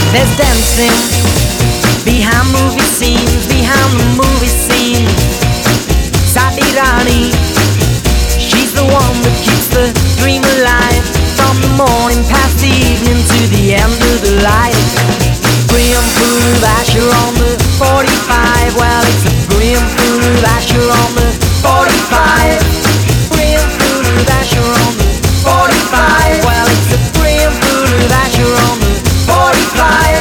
There's dancing behind movie scenes, behind the movie scene. Sati Rani, she's the one that keeps the dream alive. From the morning past the evening to the end of the light. Brim full of Asher on the 45. Well, it's a brim full of Asher on the 45. Brim full of Asher on the 45. Well, it's a brim full of Asher on the 45.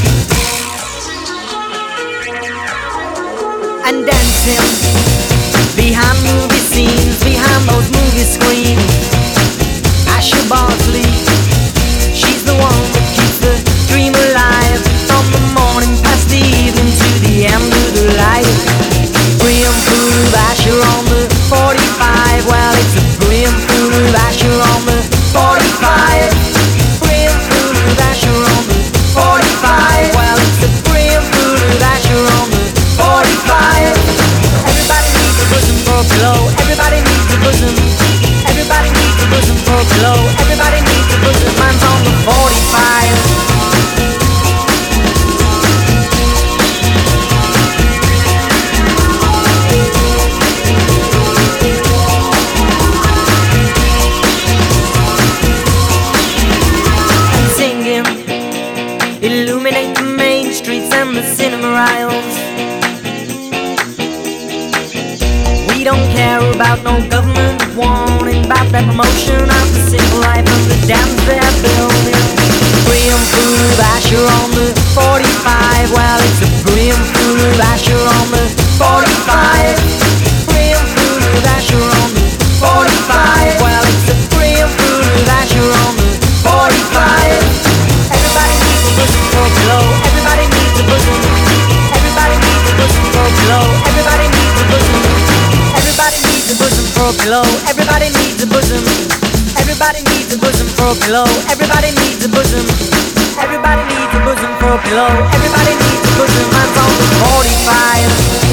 And dancing behind movie scenes, behind those movie screens. Asher Bosley, she's the one that keeps the dream alive. From the morning past the evening to the end of the light. Brim full of Asher on the 45. Well, it's a brim full of Asher on the 45. Brim full of Asher on the 45. Well, it's a brim full of Asher on the 45. Everybody needs a bosom for a pillow. Everybody needs a bosom. Everybody needs a bosom for a pillow. Everybody needs a bosom. Mine's on the 45. Illuminate the main streets and the cinema aisles. We don't care about no government warning about that promotion of the simple life of the dams they're building. Brim full of Asher on the 45. Well, it's a brim full of Asher on the 45. Brim full of Asher on the 45. Well, it's a brim full of Asher on the 45. Everybody needs a bosom for a pillow. Everybody needs a bosom. Everybody needs a bosom for a pillow. Everybody needs a bosom. Everybody needs a bosom for a pillow. Everybody needs a bosom. Everybody needs a bosom for a pillow. Everybody needs a bosom. Everybody needs a bosom for a pillow. Everybody needs a bosom. Mine's on the 45.